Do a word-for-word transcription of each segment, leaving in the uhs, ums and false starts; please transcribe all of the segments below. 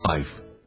life.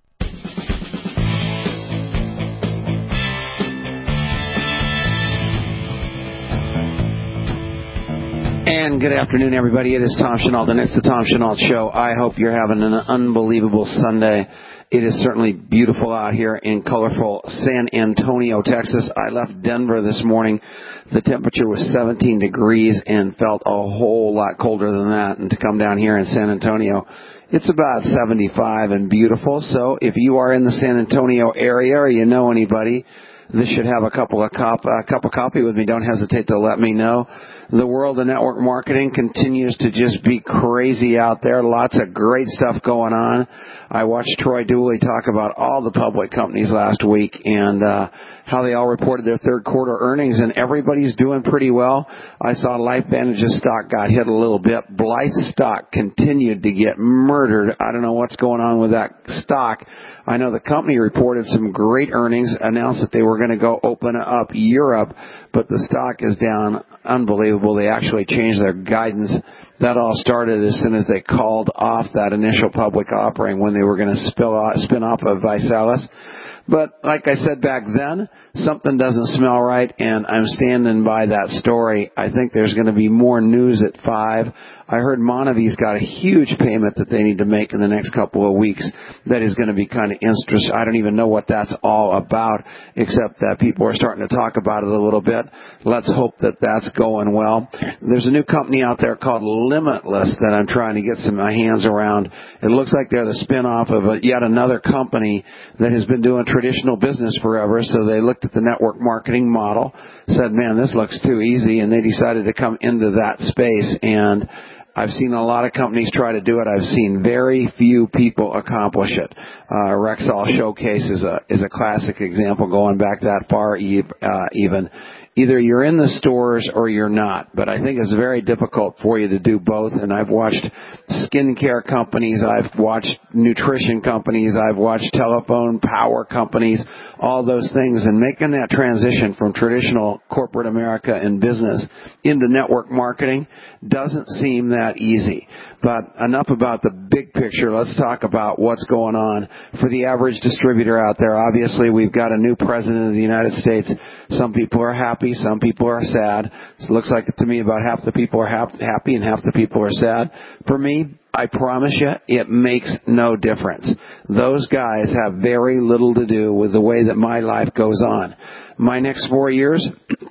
And good afternoon, everybody. It is Tom Chenault, and it's the Tom Chenault Show. I hope you're having an unbelievable Sunday. It is certainly beautiful out here in colorful San Antonio, Texas. I left Denver this morning. The temperature was seventeen degrees and felt a whole lot colder than that. And to come down here in San Antonio, it's about seventy-five and beautiful. So if you are in the San Antonio area or you know anybody, this should have a couple of cop, a cup of coffee with me. Don't hesitate to let me know. The world of network marketing continues to just be crazy out there. Lots of great stuff going on. I watched Troy Dooley talk about all the public companies last week and uh, how they all reported their third quarter earnings, and everybody's doing pretty well. I saw LifeVantage's stock got hit a little bit. Blythe's stock continued to get murdered. I don't know what's going on with that stock. I know the company reported some great earnings, announced that they were going to go open up Europe, but the stock is down unbelievable. They actually changed their guidance. That all started as soon as they called off that initial public offering when they were going to spill off, spin off of Visalis. But like I said back then, something doesn't smell right, and I'm standing by that story. I think there's going to be more news at five. I heard Monavy's got a huge payment that they need to make in the next couple of weeks that is going to be kind of interesting. I don't even know what that's all about, except that people are starting to talk about it a little bit. Let's hope that that's going well. There's a new company out there called Limitless that I'm trying to get some my hands around. It looks like they're the spin-off of a, yet another company that has been doing traditional business forever, so they looked at the network marketing model, said, man, this looks too easy, and they decided to come into that space. And I've seen a lot of companies try to do it. I've seen very few people accomplish it. Uh, Rexall Showcase is a is a classic example going back that far uh, even. Either you're in the stores or you're not, but I think it's very difficult for you to do both. And I've watched skincare companies, I've watched nutrition companies, I've watched telephone power companies, all those things, and making that transition from traditional corporate America and business into network marketing doesn't seem that easy. But enough about the big picture. Let's talk about what's going on for the average distributor out there. Obviously, we've got a new president of the United States. Some people are happy, some people are sad. It looks like to me about half the people are happy and half the people are sad. For me, I promise you, it makes no difference. Those guys have very little to do with the way that my life goes on. My next four years...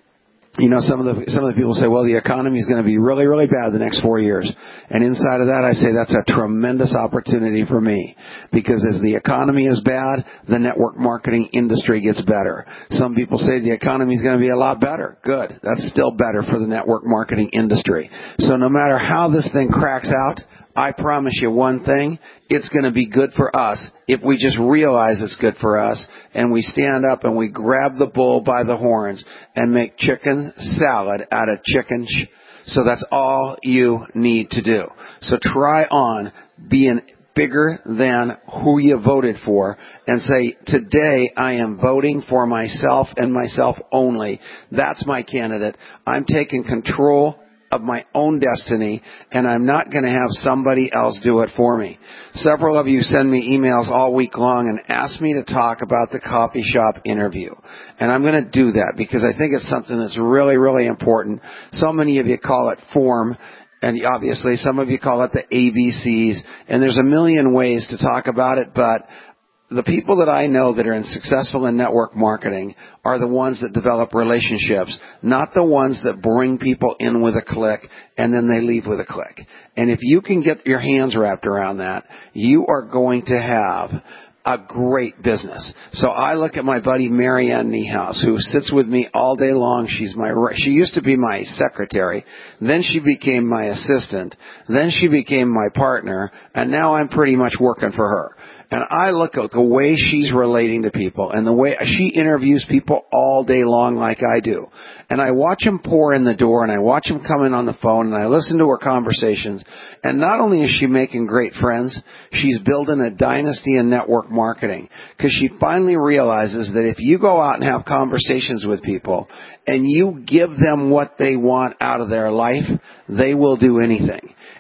You know, some of the some of the people say, well, the economy is going to be really, really bad the next four years. And inside of that, I say that's a tremendous opportunity for me. Because as the economy is bad, the network marketing industry gets better. Some people say the economy is going to be a lot better. Good. That's still better for the network marketing industry. So no matter how this thing cracks out, I promise you one thing, it's going to be good for us if we just realize it's good for us and we stand up and we grab the bull by the horns and make chicken salad out of chicken. Sh- so that's all you need to do. So try on being bigger than who you voted for and say, today I am voting for myself and myself only. That's my candidate. I'm taking control of my own destiny, and I'm not going to have somebody else do it for me. Several of you send me emails all week long and ask me to talk about the coffee shop interview. And I'm going to do that because I think it's something that's really, really important. So many of you call it form, and obviously some of you call it the A B Cs, and there's a million ways to talk about it, but the people that I know that are in successful in network marketing are the ones that develop relationships, not the ones that bring people in with a click and then they leave with a click. And if you can get your hands wrapped around that, you are going to have a great business. So I look at my buddy Marianne Niehaus, who sits with me all day long. She's my, she used to be my secretary. Then she became my assistant. Then she became my partner. And now I'm pretty much working for her. And I look at the way she's relating to people and the way she interviews people all day long like I do. And I watch them pour in the door and I watch them come in on the phone and I listen to her conversations. And not only is she making great friends, she's building a dynasty in network marketing because she finally realizes that if you go out and have conversations with people and you give them what they want out of their life, they will do anything.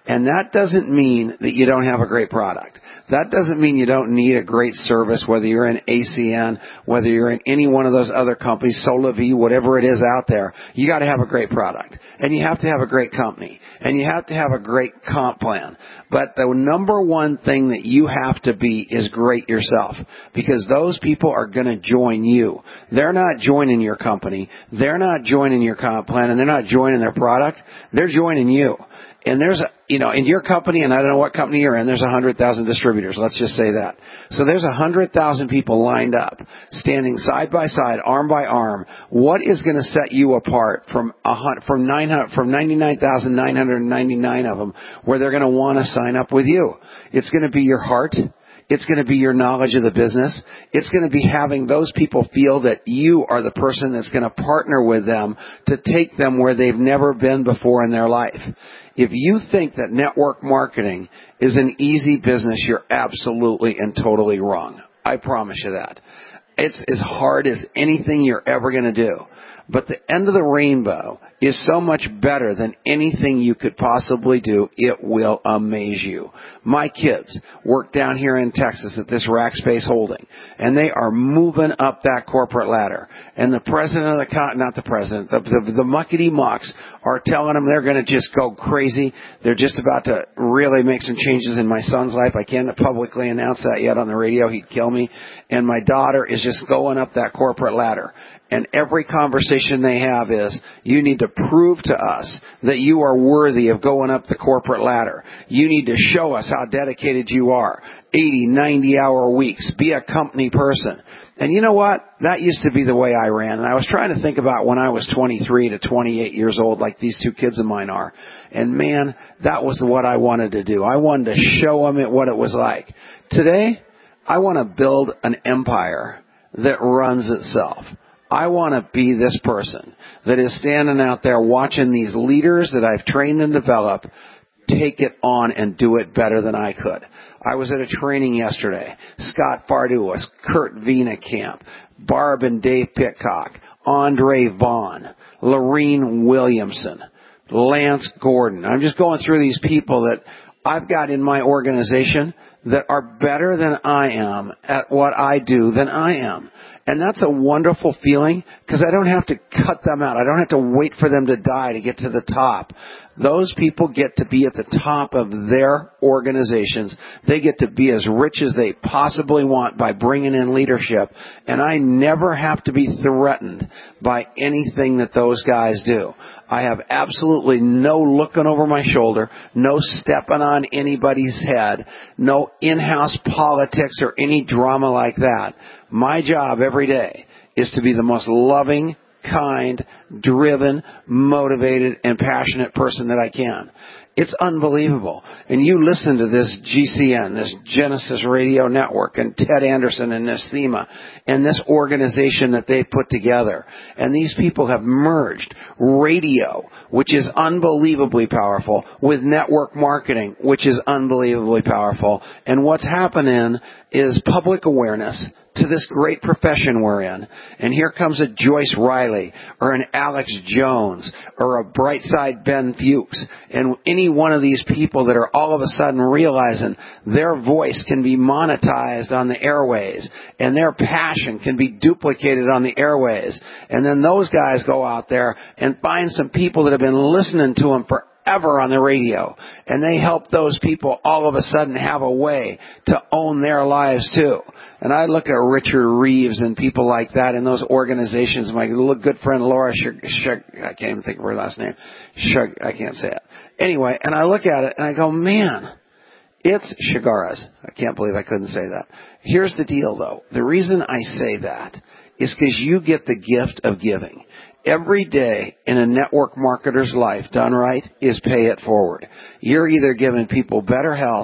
And that doesn't mean that you don't have a great product. That doesn't mean you don't need a great service, whether you're in A C N, whether you're in any one of those other companies, Solavi, whatever it is out there. You got to have a great product. And you have to have a great company. And you have to have a great comp plan. But the number one thing that you have to be is great yourself. Because those people are going to join you. They're not joining your company. They're not joining your comp plan. And they're not joining their product. They're joining you. And there's a, you know, in your company, and I don't know what company you're in, there's one hundred thousand distributors. Let's just say that. So there's one hundred thousand people lined up, standing side by side, arm by arm. What is going to set you apart from a, from nine hundred, from ninety-nine thousand nine hundred ninety-nine of them, where they're going to want to sign up with you? It's going to be your heart. It's going to be your knowledge of the business. It's going to be having those people feel that you are the person that's going to partner with them to take them where they've never been before in their life. If you think that network marketing is an easy business, you're absolutely and totally wrong. I promise you that. It's as hard as anything you're ever going to do. But the end of the rainbow is so much better than anything you could possibly do. It will amaze you. My kids work down here in Texas at this Rackspace Holding, and they are moving up that corporate ladder. And the president of the, con- not the president, the, the, the muckety-mucks are telling them they're going to just go crazy. They're just about to really make some changes in my son's life. I can't publicly announce that yet on the radio. He'd kill me. And my daughter is just going up that corporate ladder. And every conversation they have is, you need to prove to us that you are worthy of going up the corporate ladder. You need to show us how dedicated you are. eighty, ninety hour weeks. Be a company person. And you know what? That used to be the way I ran. And I was trying to think about when I was twenty-three to twenty-eight years old, like these two kids of mine are. And man, that was what I wanted to do. I wanted to show them what it was like. Today, I want to build an empire that runs itself. I want to be this person that is standing out there watching these leaders that I've trained and developed take it on and do it better than I could. I was at a training yesterday. Scott Farduas, Kurt Viennekamp, Barb and Dave Pitcock, Andre Vaughn, Lorene Williamson, Lance Gordon. I'm just going through these people that I've got in my organization that are better than I am at what I do than I am. And that's a wonderful feeling because I don't have to cut them out. I don't have to wait for them to die to get to the top. Those people get to be at the top of their organizations. They get to be as rich as they possibly want by bringing in leadership. And I never have to be threatened by anything that those guys do. I have absolutely no looking over my shoulder, no stepping on anybody's head, no in-house politics or any drama like that. My job every day is to be the most loving, kind, driven, motivated, and passionate person that I can. It's unbelievable. And you listen to this G C N, this Genesis Radio Network, and Ted Anderson and Nisthema, and this organization that they put together. And these people have merged radio, which is unbelievably powerful, with network marketing, which is unbelievably powerful. And what's happening is public awareness to this great profession we're in. And here comes a Joyce Riley or an Alex Jones or a Brightside Ben Fuchs and any one of these people that are all of a sudden realizing their voice can be monetized on the airways and their passion can be duplicated on the airways. And then those guys go out there and find some people that have been listening to them for ever on the radio, and they help those people all of a sudden have a way to own their lives too. And I look at Richard Reeves and people like that in those organizations. My good friend Laura Shug, Shug, I can't even think of her last name. Shug, I can't say it. Anyway, and I look at it and I go, man, it's Chagaras. I can't believe I couldn't say that. Here's the deal, though. The reason I say that is because you get the gift of giving. Every day in a network marketer's life, done right, is pay it forward. You're either giving people better health,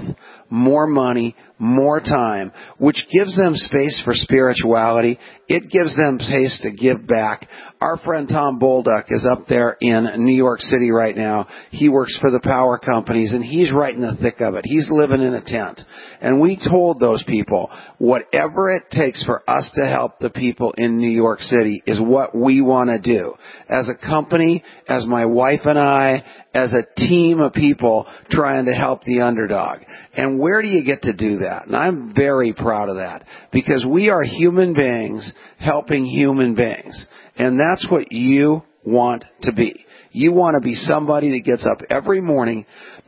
more money, more time, which gives them space for spirituality. It gives them space to give back. Our friend Tom Bolduc is up there in New York City right now. He works for the power companies, and he's right in the thick of it. He's living in a tent. And we told those people, whatever it takes for us to help the people in New York City is what we want to do. As a company, as my wife and I, as a team of people trying to help the underdog. And where do you get to do that? And I'm very proud of that, because we are human beings helping human beings. And that's what you want to be. You want to be somebody that gets up every morning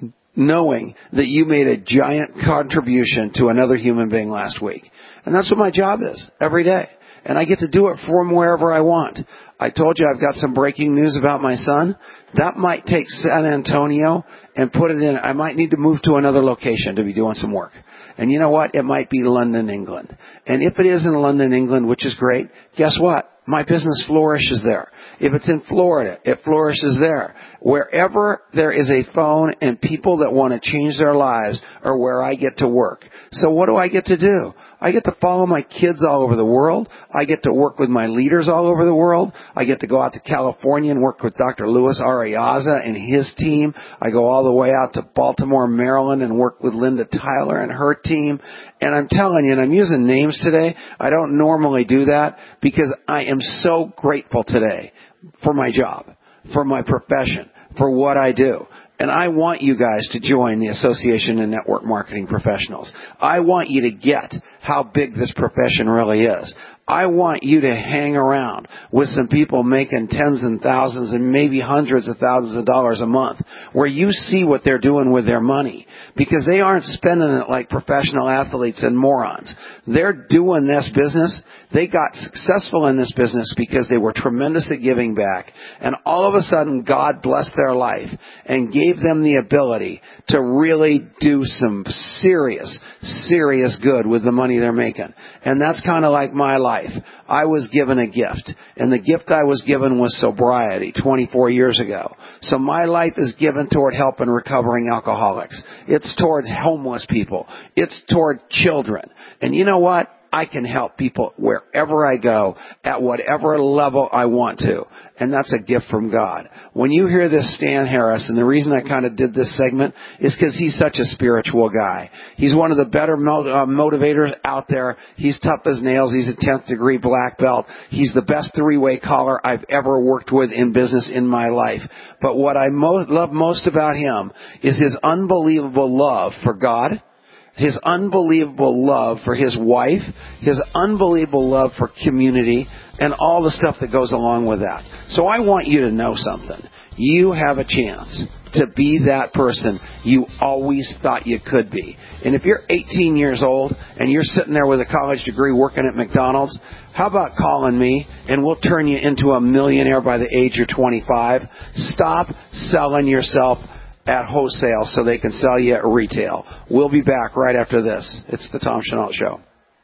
knowing that you made a giant contribution to another human being last week. And that's what my job is every day. And I get to do it from wherever I want. I told you I've got some breaking news about my son. That might take San Antonio and put it in. I might need to move to another location to be doing some work. And you know what? It might be London, England. And if it is in London, England, which is great, guess what? My business flourishes there. If it's in Florida, it flourishes there. Wherever there is a phone and people that want to change their lives are where I get to work. So what do I get to do? I get to follow my kids all over the world. I get to work with my leaders all over the world. I get to go out to California and work with Doctor Luis Arriaza and his team. I go all the way out to Baltimore, Maryland, and work with Linda Tyler and her team. And I'm telling you, and I'm using names today, I don't normally do that because I am so grateful today for my job, for my profession, for what I do. And I want you guys to join the Association of Network Marketing Professionals. I want you to get how big this profession really is. I want you to hang around with some people making tens and thousands and maybe hundreds of thousands of dollars a month, where you see what they're doing with their money, because they aren't spending it like professional athletes and morons. They're doing this business. They got successful in this business because they were tremendous at giving back. And all of a sudden, God blessed their life and gave them the ability to really do some serious, serious good with the money they're making. And that's kind of like my life. I was given a gift, and the gift I was given was sobriety twenty-four years ago. So my life is given toward helping recovering alcoholics. It's towards homeless people. It's toward children. And you know what? I can help people wherever I go, at whatever level I want to. And that's a gift from God. When you hear this Stan Harris, and the reason I kind of did this segment is because he's such a spiritual guy. He's one of the better uh, motivators out there. He's tough as nails. He's a tenth degree black belt. He's the best three-way caller I've ever worked with in business in my life. But what I mo- love most about him is his unbelievable love for God, his unbelievable love for his wife, his unbelievable love for community, and all the stuff that goes along with that. So I want you to know something. You have a chance to be that person you always thought you could be. And if you're eighteen years old and you're sitting there with a college degree working at McDonald's, how about calling me and we'll turn you into a millionaire by the age of twenty-five? Stop selling yourself at wholesale so they can sell you at retail. We'll be back right after this. It's the Tom Chenault Show.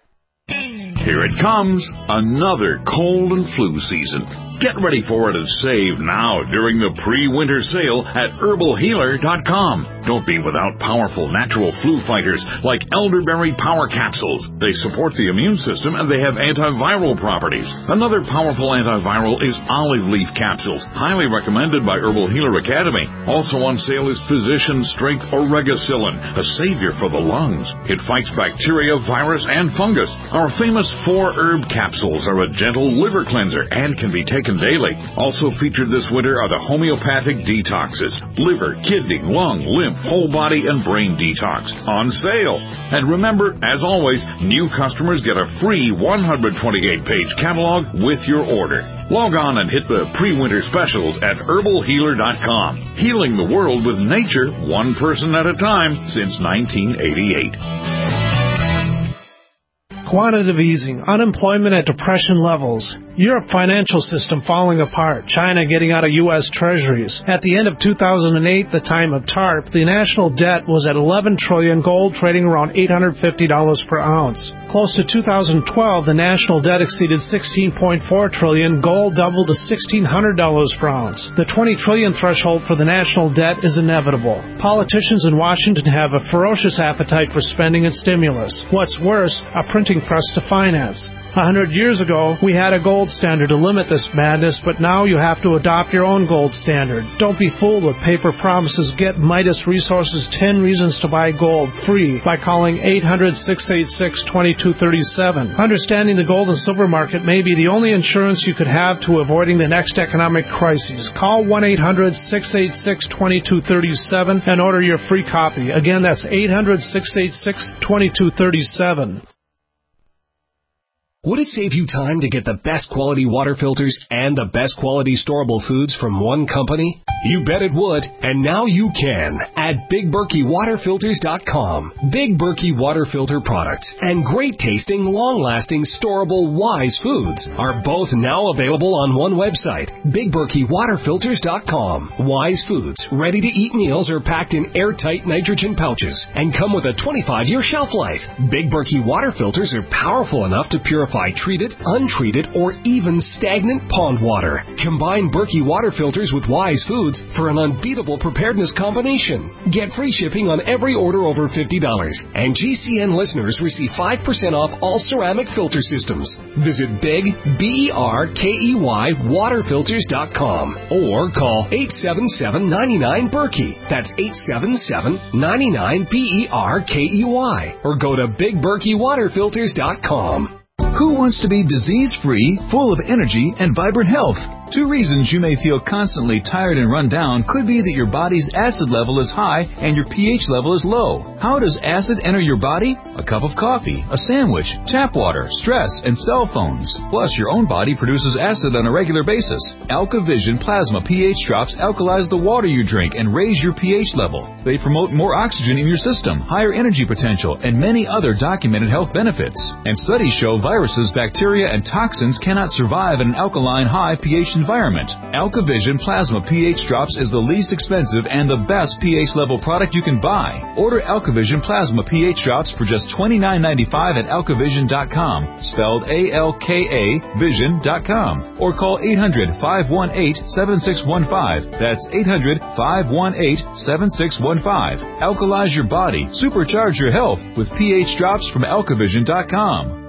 Here it comes, another cold and flu season. Get ready for it and save now during the pre-winter sale at herbal healer dot com. Don't be without powerful natural flu fighters like elderberry power capsules. They support the immune system and they have antiviral properties. Another powerful antiviral is olive leaf capsules, highly recommended by Herbal Healer Academy. Also on sale is Physician Strength Oregacillin, a savior for the lungs. It fights bacteria, virus, and fungus. Our famous four herb capsules are a gentle liver cleanser and can be taken daily. Also featured this winter are the homeopathic detoxes, liver, kidney, lung, lymph, whole body, and brain detox on sale. And remember, as always, new customers get a free one hundred twenty-eight page catalog with your order. Log on and hit the pre-winter specials at herbal healer dot com. Healing the world with nature, one person at a time, since nineteen eighty-eight. quantitative easing, unemployment at depression levels, Europe financial system falling apart, China getting out of U S Treasuries. At the end of two thousand eight, the time of TARP, the national debt was at eleven trillion dollars, gold trading around eight hundred fifty dollars per ounce. Close to two thousand twelve, the national debt exceeded sixteen point four trillion dollars, gold doubled to sixteen hundred dollars per ounce. The twenty trillion dollars threshold for the national debt is inevitable. Politicians in Washington have a ferocious appetite for spending and stimulus. What's worse, a printing press to finance. A hundred years ago, we had a gold standard to limit this madness, but now you have to adopt your own gold standard. Don't be fooled with paper promises. Get Midas Resources ten Reasons to Buy Gold free by calling eight hundred, six eight six, two two three seven. Understanding the gold and silver market may be the only insurance you could have to avoiding the next economic crisis. Call one eight hundred, six eight six, two two three seven and order your free copy. Again, that's eight hundred, six eight six, two two three seven. Would it save you time to get the best quality water filters and the best quality storable foods from one company? You bet it would, and now you can at Big Berkey Water Filters dot com. Big Berkey Water Filter products and great tasting, long-lasting, storable Wise foods are both now available on one website, Big Berkey Water Filters dot com. Wise foods, ready-to-eat meals are packed in airtight nitrogen pouches and come with a twenty-five year shelf life. Big Berkey Water Filters are powerful enough to purify treated, untreated, or even stagnant pond water. Combine Berkey water filters with Wise Foods for an unbeatable preparedness combination. Get free shipping on every order over fifty dollars. And G C N listeners receive five percent off all ceramic filter systems. Visit Big, B E R K E Y, water filters dot com or call eight seven seven, nine nine, Berkey. That's eight seven seven, nine nine, B E R K E Y. Or go to Big Berkey Water Filters dot com. Who wants to be disease-free, full of energy, and vibrant health? Two reasons you may feel constantly tired and run down could be that your body's acid level is high and your pH level is low. How does acid enter your body? A cup of coffee, a sandwich, tap water, stress, and cell phones. Plus, your own body produces acid on a regular basis. AlkaVision Plasma pH drops alkalize the water you drink and raise your pH level. They promote more oxygen in your system, higher energy potential, and many other documented health benefits. And studies show viruses, bacteria, and toxins cannot survive in an alkaline high pH environment. AlkaVision Plasma pH Drops is the least expensive and the best pH level product you can buy. Order AlkaVision Plasma pH Drops for just twenty-nine ninety-five at alkavision dot com, spelled A L K A vision dot com, or call eight hundred, five one eight, seven six one five. That's eight hundred, five one eight, seven six one five. Alkalize your body, supercharge your health with pH Drops from alkavision dot com.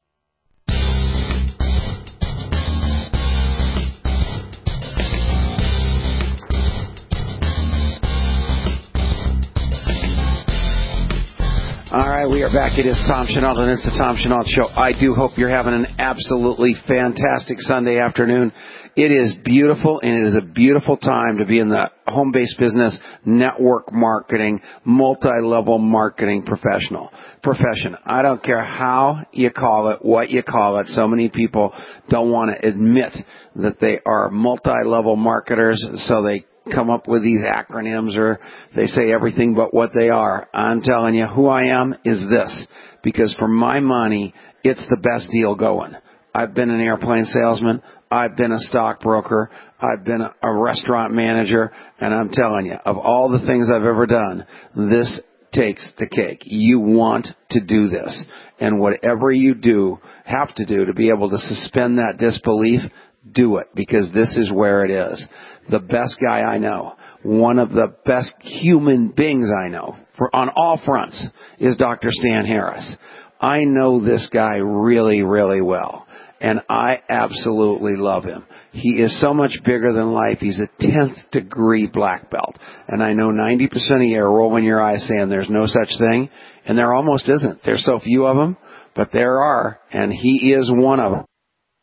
All right, we are back. It is Tom Chenault, and it's the Tom Chenault Show. I do hope you're having an absolutely fantastic Sunday afternoon. It is beautiful, and it is a beautiful time to be in the home-based business, network marketing, multi-level marketing professional profession. I don't care how you call it, what you call it. So many people don't want to admit that they are multi-level marketers, so they come up with these acronyms, or they say everything but what they are. I'm telling you, who I am is this, because for my money, it's the best deal going. I've been an airplane salesman. I've been a stockbroker. I've been a restaurant manager. And I'm telling you, of all the things I've ever done, this takes the cake. You want to do this. And whatever you do, have to do to be able to suspend that disbelief, do it, because this is where it is. The best guy I know, one of the best human beings I know, for, on all fronts, is Doctor Stan Harris. I know this guy really, really well, and I absolutely love him. He is so much bigger than life. He's a tenth degree black belt, and I know ninety percent of you are rolling your eyes saying there's no such thing, and there almost isn't. There's so few of them, but there are, and he is one of them.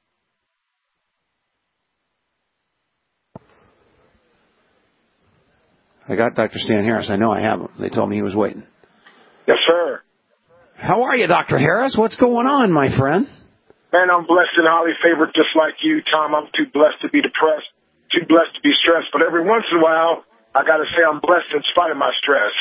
I got Doctor Stan Harris. I know I have him. They told me he was waiting. Yes, sir. How are you, Doctor Harris? What's going on, my friend? Man, I'm blessed and highly favored just like you, Tom. I'm too blessed to be depressed, too blessed to be stressed. But every once in a while, I got to say I'm blessed in spite of my stress.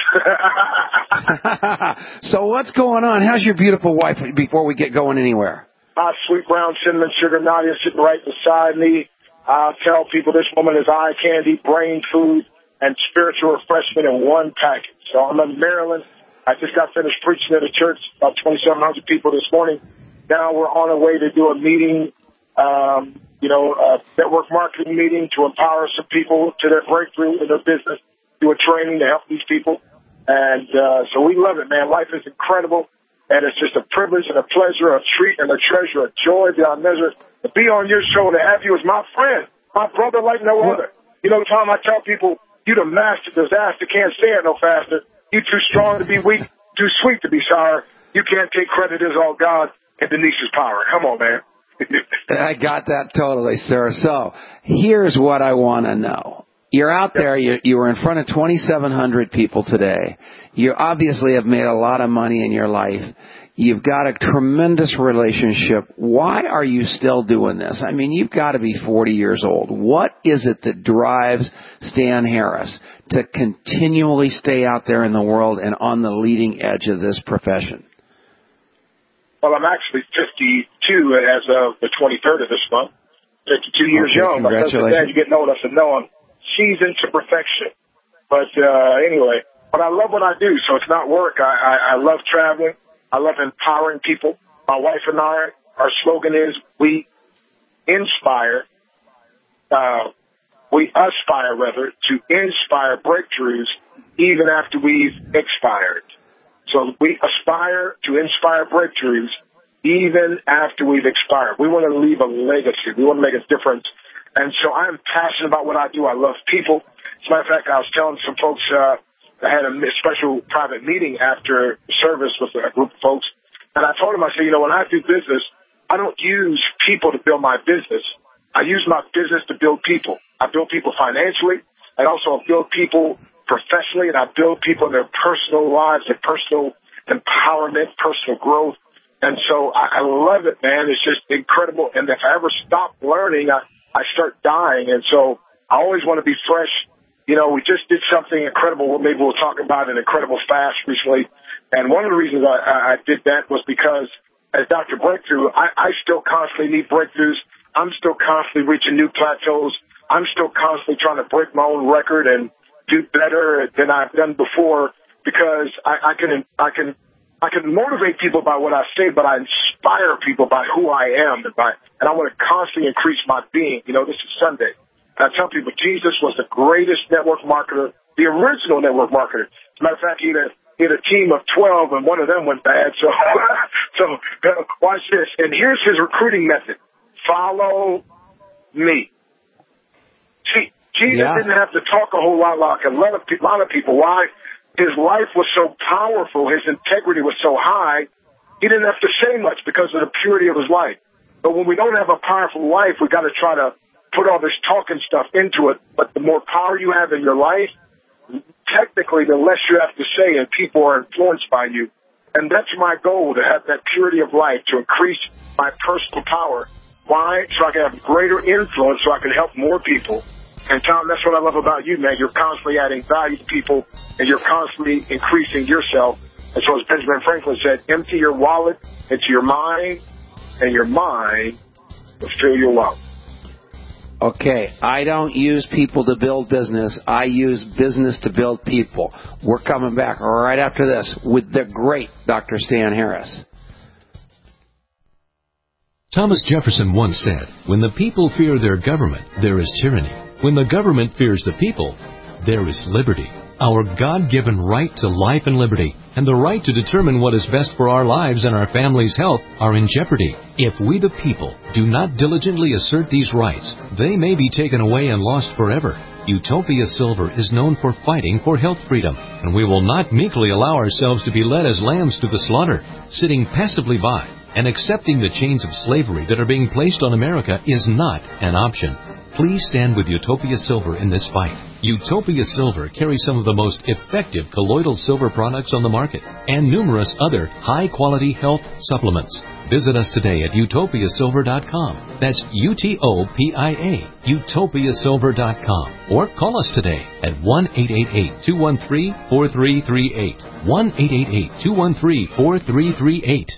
So what's going on? How's your beautiful wife before we get going anywhere? My sweet brown cinnamon sugar Nadia sitting right beside me. I tell people this woman is eye candy, brain food, and spiritual refreshment in one package. So I'm in Maryland. I just got finished preaching at a church, about twenty-seven hundred people this morning. Now we're on our way to do a meeting, um, you know, a network marketing meeting to empower some people to their breakthrough in their business, do a training to help these people. And uh, so we love it, man. Life is incredible, and it's just a privilege and a pleasure, a treat and a treasure, a joy beyond measure to be on your show and to have you as my friend, my brother like no what? other. You know, Tom, I tell people, you the master disaster, can't stand no faster. You too strong to be weak, too sweet to be sour. You can't take credit as all God and Denise's power. Come on, man. I got that totally, sir. So here's what I want to know. You're out there, you, you were in front of twenty-seven hundred people today. You obviously have made a lot of money in your life. You've got a tremendous relationship. Why are you still doing this? I mean, you've got to be forty years old. What is it that drives Stan Harris to continually stay out there in the world and on the leading edge of this profession? Well, I'm actually fifty-two as of the twenty-third of this month. fifty-two years okay, young. Congratulations. But you're getting old. I said, no, I'm seasoned to perfection. But uh, anyway, but I love what I do, so it's not work. I, I, I love traveling. I love empowering people. My wife and I, our slogan is we inspire, uh, we aspire, rather, to inspire breakthroughs even after we've expired. So we aspire to inspire breakthroughs even after we've expired. We want to leave a legacy. We want to make a difference. And so I'm passionate about what I do. I love people. As a matter of fact, I was telling some folks, uh, I had a special private meeting after service with a group of folks. And I told them, I said, you know, when I do business, I don't use people to build my business. I use my business to build people. I build people financially. I also build people professionally, and I build people in their personal lives, their personal empowerment, personal growth. And so I, I love it, man. It's just incredible. And if I ever stop learning, I, I start dying. And so I always want to be fresh. You know, we just did something incredible. Maybe we'll talk about an incredible fast recently. And one of the reasons I, I did that was because as Doctor Breakthrough, I, I still constantly need breakthroughs. I'm still constantly reaching new plateaus. I'm still constantly trying to break my own record and do better than I've done before, because I, I can I can I can motivate people by what I say, but I inspire people by who I am, and by and I want to constantly increase my being. You know, this is Sunday. And I tell people Jesus was the greatest network marketer, the original network marketer. As a matter of fact, he had a, he had a team of twelve, and one of them went bad. So, so uh, watch this. And here's his recruiting method: follow me. See, Jesus yeah. didn't have to talk a whole lot like a lot of, a lot of people. Why? His life was so powerful. His integrity was so high. He didn't have to say much because of the purity of his life. But when we don't have a powerful life, we got to try to put all this talking stuff into it. But the more power you have in your life, technically, the less you have to say, and people are influenced by you. And that's my goal, to have that purity of life, to increase my personal power. Why? So I can have greater influence, so I can help more people. And, Tom, that's what I love about you, man. You're constantly adding value to people, and you're constantly increasing yourself. And so as Benjamin Franklin said, empty your wallet into your mind, and your mind will fill your wallet. Okay, I don't use people to build business. I use business to build people. We're coming back right after this with the great Doctor Stan Harris. Thomas Jefferson once said, "When the people fear their government, there is tyranny. When the government fears the people, there is liberty." Our God-given right to life and liberty and the right to determine what is best for our lives and our family's health are in jeopardy. If we the people do not diligently assert these rights, they may be taken away and lost forever. Utopia Silver is known for fighting for health freedom, and we will not meekly allow ourselves to be led as lambs to the slaughter. Sitting passively by and accepting the chains of slavery that are being placed on America is not an option. Please stand with Utopia Silver in this fight. Utopia Silver carries some of the most effective colloidal silver products on the market and numerous other high-quality health supplements. Visit us today at utopia silver dot com. That's U T O P I A, utopia silver dot com. Or call us today at one eight eight eight, two one three, four three three eight. one eight eight eight, two one three, four three three eight.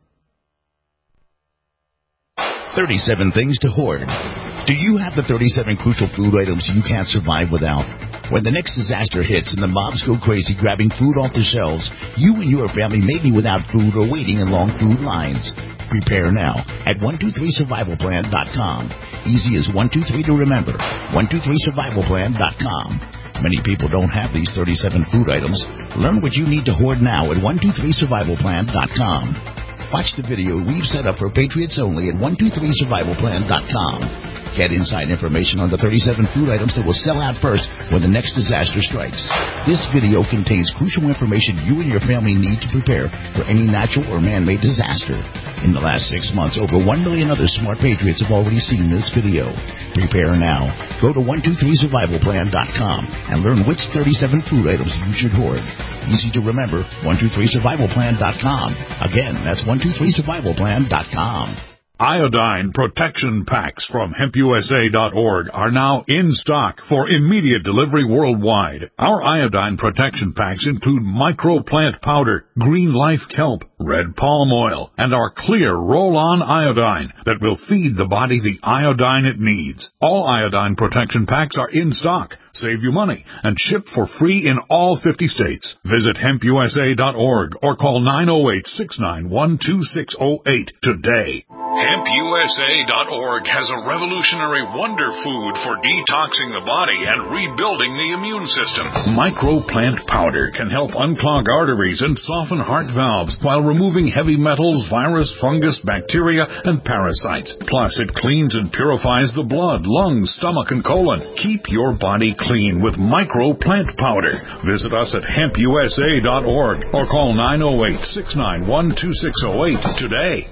thirty-seven things to hoard. Do you have the thirty-seven crucial food items you can't survive without? When the next disaster hits and the mobs go crazy grabbing food off the shelves, you and your family may be without food or waiting in long food lines. Prepare now at one two three survival plan dot com. Easy as one two three to remember. one two three survival plan dot com. Many people don't have these thirty-seven food items. Learn what you need to hoard now at one two three survival plan dot com. Watch the video we've set up for Patriots only at one two three survival plan dot com. Get inside information on the thirty-seven food items that will sell out first when the next disaster strikes. This video contains crucial information you and your family need to prepare for any natural or man-made disaster. In the last six months, over one million other smart patriots have already seen this video. Prepare now. Go to one two three survival plan dot com and learn which thirty-seven food items you should hoard. Easy to remember, one two three survival plan dot com. Again, that's one two three survival plan dot com. Iodine protection packs from hemp U S A dot org are now in stock for immediate delivery worldwide. Our iodine protection packs include microplant powder, green life kelp, red palm oil, and our clear roll-on iodine that will feed the body the iodine it needs. All iodine protection packs are in stock, save you money, and shipped for free in all fifty states. Visit hemp U S A dot org or call nine oh eight, six nine one, two six oh eight today. hemp U S A dot org has a revolutionary wonder food for detoxing the body and rebuilding the immune system. Microplant powder can help unclog arteries and soften heart valves while removing heavy metals, virus, fungus, bacteria, and parasites. Plus, it cleans and purifies the blood, lungs, stomach, and colon. Keep your body clean with microplant powder. Visit us at hemp U S A dot org or call nine oh eight, six nine one, two six oh eight today.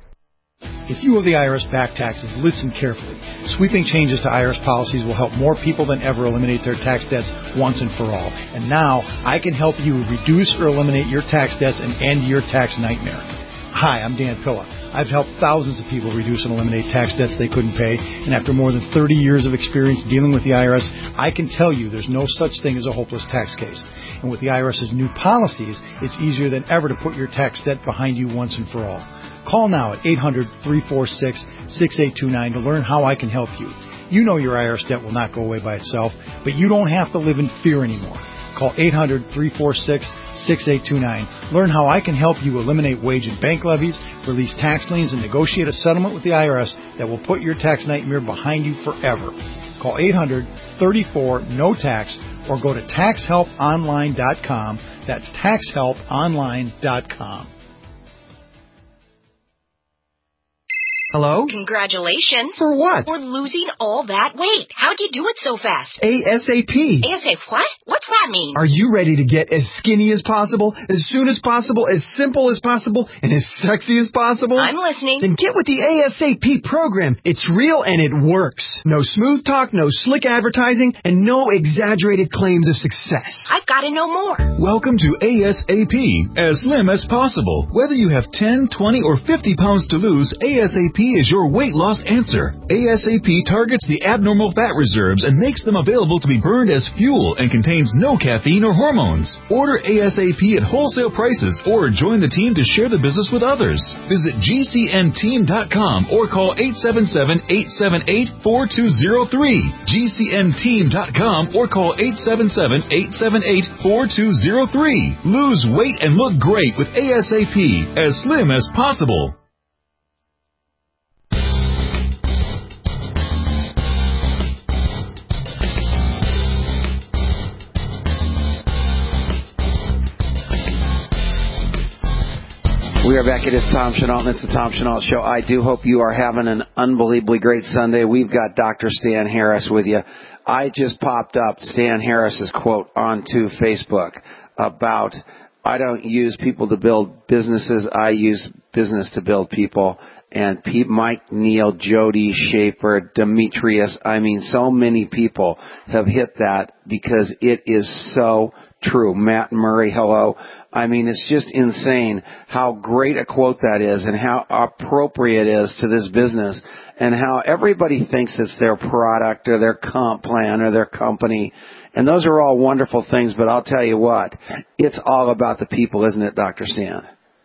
If you owe the I R S back taxes, listen carefully. Sweeping changes to I R S policies will help more people than ever eliminate their tax debts once and for all. And now, I can help you reduce or eliminate your tax debts and end your tax nightmare. Hi, I'm Dan Pilla. I've helped thousands of people reduce and eliminate tax debts they couldn't pay, and after more than thirty years of experience dealing with the I R S, I can tell you there's no such thing as a hopeless tax case. And with the IRS's new policies, it's easier than ever to put your tax debt behind you once and for all. Call now at eight hundred, three four six, six eight two nine to learn how I can help you. You know your I R S debt will not go away by itself, but you don't have to live in fear anymore. Call eight hundred, three four six, six eight two nine. Learn how I can help you eliminate wage and bank levies, release tax liens, and negotiate a settlement with the I R S that will put your tax nightmare behind you forever. Call eight hundred, thirty-four, N O tax or go to tax help online dot com. That's tax help online dot com. Hello? Congratulations. For what? For losing all that weight. How'd you do it so fast? ASAP. ASAP what? What's that mean? Are you ready to get as skinny as possible, as soon as possible, as simple as possible, and as sexy as possible? I'm listening. Then get with the ASAP program. It's real and it works. No smooth talk, no slick advertising, and no exaggerated claims of success. I've got to know more. Welcome to ASAP, as slim as possible. Whether you have ten, twenty, or fifty pounds to lose, ASAP is your weight loss answer. ASAP targets the abnormal fat reserves and makes them available to be burned as fuel and contains no caffeine or hormones. Order ASAP at wholesale prices or join the team to share the business with others. Visit G C N team dot com or call eight seven seven, eight seven eight, four two zero three. G C N team dot com or call eight seven seven, eight seven eight, four two zero three. Lose weight and look great with ASAP, as slim as possible. We are back. It is Tom Chenault, and it's the Tom Chenault Show. I do hope you are having an unbelievably great Sunday. We've got Doctor Stan Harris with you. I just popped up Stan Harris's quote onto Facebook about, I don't use people to build businesses, I use business to build people. And Pete, Mike, Neal, Jody, Schaefer, Demetrius, I mean, so many people have hit that because it is so true. Matt Murray, hello. I mean, it's just insane how great a quote that is and how appropriate it is to this business and how everybody thinks it's their product or their comp plan or their company. And those are all wonderful things, but I'll tell you what, it's all about the people, isn't it, Doctor Stan?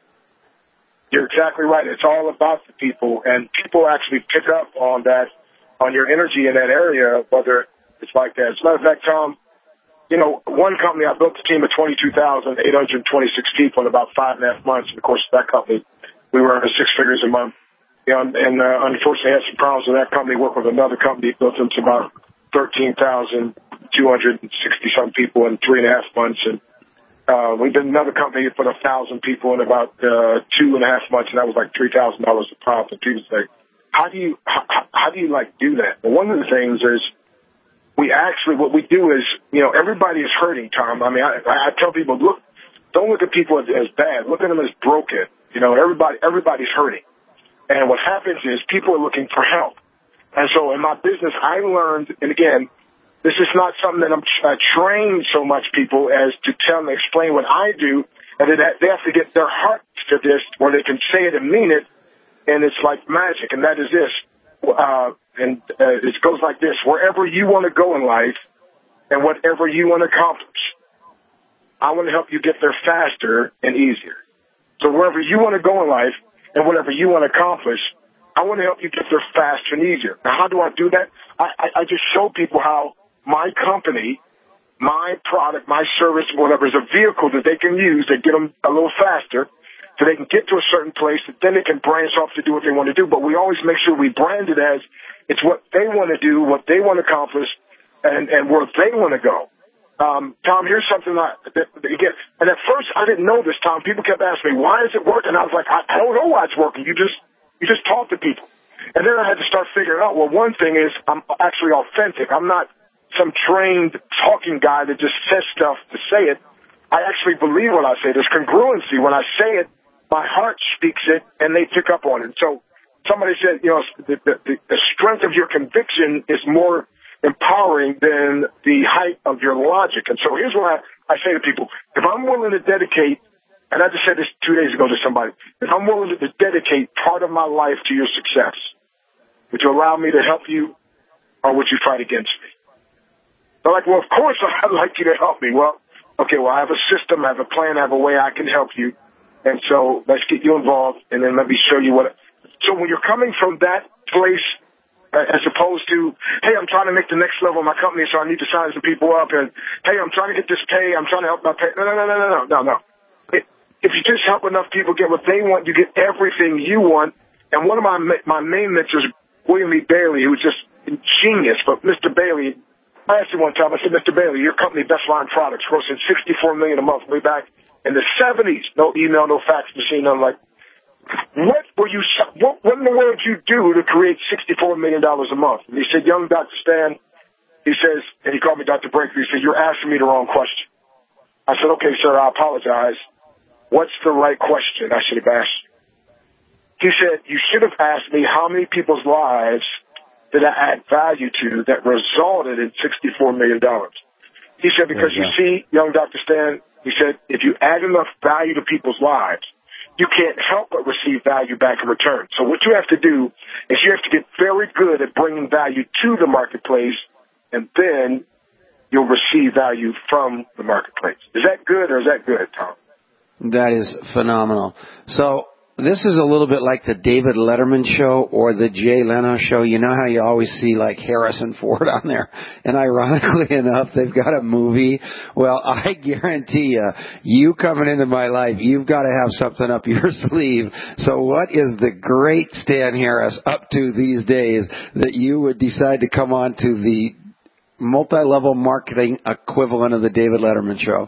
You're exactly right. It's all about the people, and people actually pick up on that, on your energy in that area, whether it's like that. As a matter of fact, Tom, you know, one company, I built a team of twenty-two thousand eight hundred twenty-six people in about five and a half months. And, of course, that company, we were earning six figures a month. You know, and uh, unfortunately, I had some problems with that company, worked with another company, built them to about thirteen thousand two hundred sixty-some people in three and a half months. And uh, we did another company that put a thousand people in about uh, two and a half months, and that was like three thousand dollars a pop. And people say, how do you, how, how do you, like, do that? Well, one of the things is, we actually, what we do is, you know, everybody is hurting, Tom. I mean, I, I tell people, look, don't look at people as, as bad. Look at them as broken. You know, everybody, everybody's hurting. And what happens is people are looking for help. And so in my business, I learned, and again, this is not something that I'm uh, trained so much people as to tell them, explain what I do, and then they have to get their heart to this where they can say it and mean it, and it's like magic, and that is this. Uh, and uh, it goes like this. Wherever you want to go in life and whatever you want to accomplish, I want to help you get there faster and easier. So wherever you want to go in life and whatever you want to accomplish, I want to help you get there faster and easier. Now, how do I do that? I, I, I just show people how my company, my product, my service, whatever, is a vehicle that they can use to get them a little faster, so they can get to a certain place, and then they can branch off to do what they want to do. But we always make sure we brand it as it's what they want to do, what they want to accomplish, and, and where they want to go. Um, Tom, here's something that, that, that again, and at first I didn't know this, Tom. People kept asking me, why is it working? I was like, I, I don't know why it's working. You just, you just talk to people. And then I had to start figuring out, well, one thing is I'm actually authentic. I'm not some trained talking guy that just says stuff to say it. I actually believe what I say. There's congruency. When I say it, my heart speaks it, and they pick up on it. So somebody said, you know, the, the, the strength of your conviction is more empowering than the height of your logic. And so here's what I, I say to people. If I'm willing to dedicate, and I just said this two days ago to somebody, if I'm willing to dedicate part of my life to your success, would you allow me to help you, or would you fight against me? They're like, well, of course I'd like you to help me. Well, okay, well, I have a system, I have a plan, I have a way I can help you. And so let's get you involved, and then let me show you what. So when you're coming from that place, uh, as opposed to, hey, I'm trying to make the next level of my company, so I need to sign some people up, and hey, I'm trying to get this pay, I'm trying to help my pay. No, no, no, no, no, no, no. It, if you just help enough people get what they want, you get everything you want. And one of my my main mentors, William E. Bailey, who was just a genius, but Mister Bailey, I asked him one time, I said, Mister Bailey, your company, Best Line Products, grossing sixty-four million dollars a month way back in the seventies, no email, no fax machine. I'm like, what were you, what, what in the world did you do to create sixty-four million dollars a month? And he said, young Doctor Stan, he says, and he called me Doctor Breaker, he said, you're asking me the wrong question. I said, okay, sir, I apologize. What's the right question I should have asked you? He said, you should have asked me how many people's lives did I add value to that resulted in sixty-four million dollars. He said, because you see, young Doctor Stan, he said, if you add enough value to people's lives, you can't help but receive value back in return. So what you have to do is you have to get very good at bringing value to the marketplace, and then you'll receive value from the marketplace. Is that good, or is that good, Tom? That is phenomenal. So this is a little bit like the David Letterman show or the Jay Leno show. You know how you always see like Harrison Ford on there? And ironically enough, they've got a movie. Well, I guarantee you, you coming into my life, you've got to have something up your sleeve. So what is the great Stan Harris up to these days that you would decide to come on to the multi-level marketing equivalent of the David Letterman show?